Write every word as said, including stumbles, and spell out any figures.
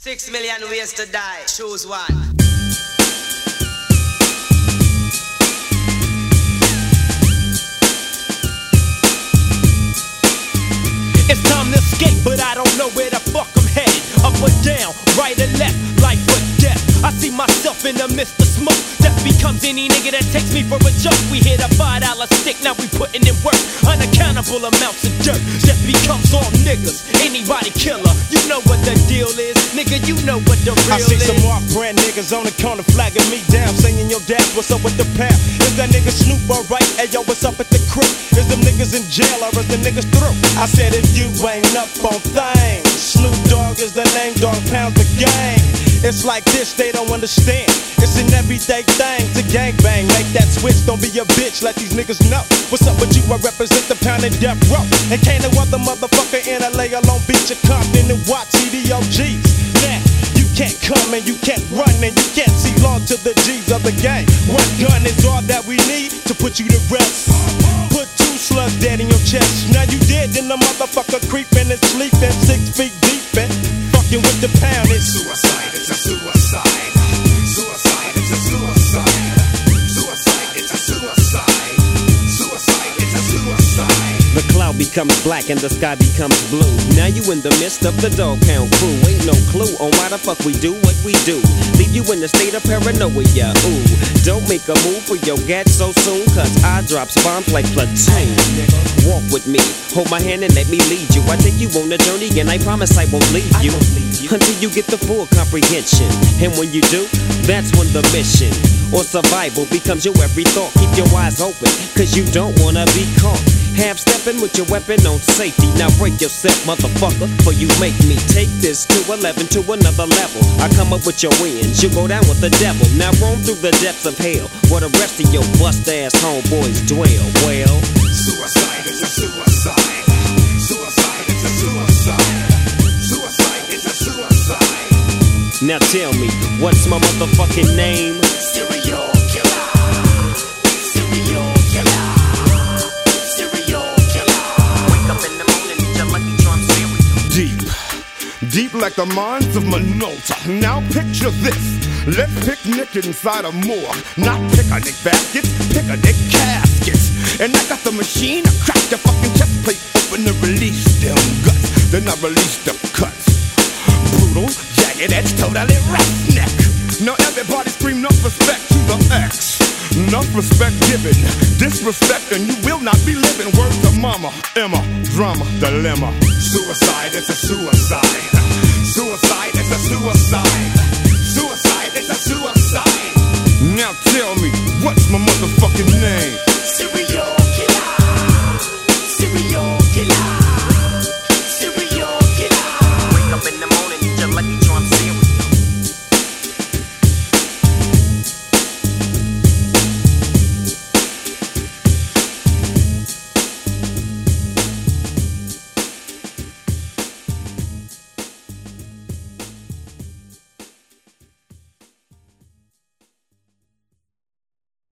Six million ways to die. Choose one. It's time to escape, but I don't know where the fuck I'm headed. Up or down, right or left, life or death. I see myself in the midst of smoke. Death becomes any nigga that takes me for a joke. We hit a five dollar stick, now we putting in work. Unaccountable amounts of dirt. Death becomes all niggas, anybody killer. You know what the deal is, nigga, you know what the real is. I see some off brand niggas on the corner flagging me down, saying yo dad, what's up with the pound? Is that nigga Snoop alright? Hey yo, what's up at the crib? Is them niggas in jail or is the niggas through? I said if you ain't up on things, Snoop Dogg is the name, dog pound the gang. It's like this, they don't understand. It's an everyday thing to gangbang. Make that switch, don't be a bitch, let these niggas know. What's up with you? I represent the pound and death row. And can't no other motherfucker in L A alone beat your Compton and watch C D O Gs. Now, you can't come and you can't run and you can't see long to the G's of the game. One gun is all that we need to put you to rest. Put two slugs dead in your chest. Now you dead, then the motherfucker creeping and sleeping six feet deep and fucking with the pound. It's suicide, it's a suicide. Suicide, it's a suicide. Suicide, it's a suicide. Suicide, it's a suicide. The cloud becomes black and the sky becomes blue. Now you in the midst of the dog pound crew. Ain't no clue on why the fuck we do what we do. Leave you in a state of paranoia, ooh. Don't make a move for your gat so soon, cause I drops bombs like platoon. Walk with me, hold my hand and let me lead you. I take you on a journey and I promise I won't leave you until you get the full comprehension. And when you do, that's when the mission or survival becomes your every thought. Keep your eyes open, cause you don't wanna be caught. Half stepping with your weapon on safety. Now break yourself, motherfucker, for you make me take this to eleven to another level. I come up with your wins, you go down with the devil. Now roam through the depths of hell, where the rest of your bust-ass homeboys dwell. Well, suicide is a suicide. Suicide is a suicide. Suicide is a suicide. Now tell me, what's my motherfucking name? Serial killer. Serial killer. Serial killer. Wake up in the morning, eat your Lucky Charm cereal. Deep, deep like the mines of Minota. Now picture this. Let's picnic inside a morgue. Not picnic baskets, picnic caskets. And I got the machine, I crack the fucking chest plate open and release them guts. Then I release the cuts. Brutal, jagged edge, totally roughneck. Now everybody scream enough respect to the X. Enough respect given, disrespect and you will not be living. Word to mama, Emma, drama, dilemma. Suicide is a suicide. Suicide is a suicide. Suicide is a suicide. Now tell me, what's my motherfucking name?